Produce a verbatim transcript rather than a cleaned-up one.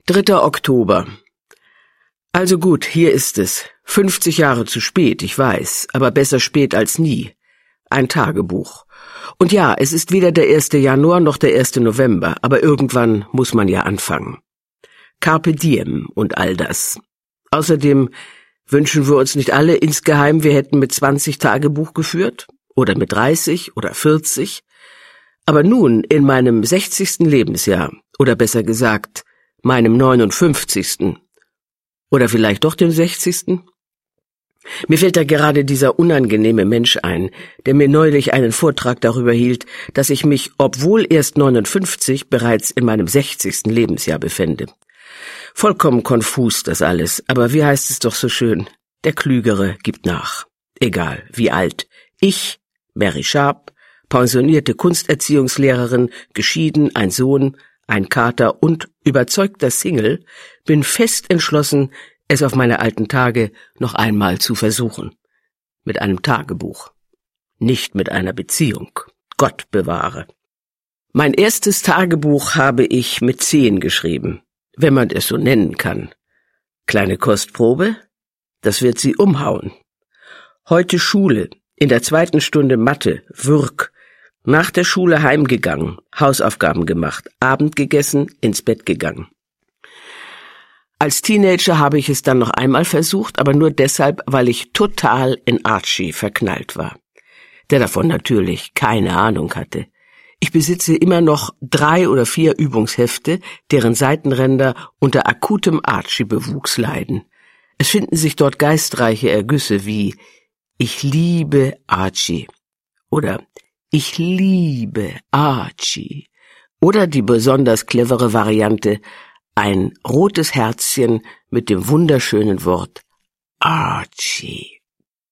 dritter Oktober. Also gut, hier ist es. fünfzig Jahre zu spät, ich weiß, aber besser spät als nie. Ein Tagebuch. Und ja, es ist weder der erste Januar noch der erste November, aber irgendwann muss man ja anfangen. Carpe diem und all das. Außerdem wünschen wir uns nicht alle insgeheim, wir hätten mit zwanzig Tagebuch geführt? Oder mit dreißig oder vierzig? Aber nun, in meinem sechzigsten Lebensjahr, oder besser gesagt, meinem neunundfünfzigsten Oder vielleicht doch dem sechzigsten Mir fällt da gerade dieser unangenehme Mensch ein, der mir neulich einen Vortrag darüber hielt, dass ich mich, obwohl erst neunundfünfzig, bereits in meinem sechzigsten Lebensjahr befände. Vollkommen konfus das alles, aber wie heißt es doch so schön? Der Klügere gibt nach. Egal, wie alt. Ich, Mary Sharp, pensionierte Kunsterziehungslehrerin, geschieden, ein Sohn, ein Kater und überzeugter Single, bin fest entschlossen, es auf meine alten Tage noch einmal zu versuchen. Mit einem Tagebuch. Nicht mit einer Beziehung. Gott bewahre. Mein erstes Tagebuch habe ich mit zehn geschrieben, wenn man es so nennen kann. Kleine Kostprobe? Das wird Sie umhauen. Heute Schule, in der zweiten Stunde Mathe, Würg. Nach der Schule heimgegangen, Hausaufgaben gemacht, Abend gegessen, ins Bett gegangen. Als Teenager habe ich es dann noch einmal versucht, aber nur deshalb, weil ich total in Archie verknallt war, der davon natürlich keine Ahnung hatte. Ich besitze immer noch drei oder vier Übungshefte, deren Seitenränder unter akutem Archie-Bewuchs leiden. Es finden sich dort geistreiche Ergüsse wie »Ich liebe Archie« oder »Ich liebe Archie« oder die besonders clevere Variante »Ein rotes Herzchen mit dem wunderschönen Wort Archie«.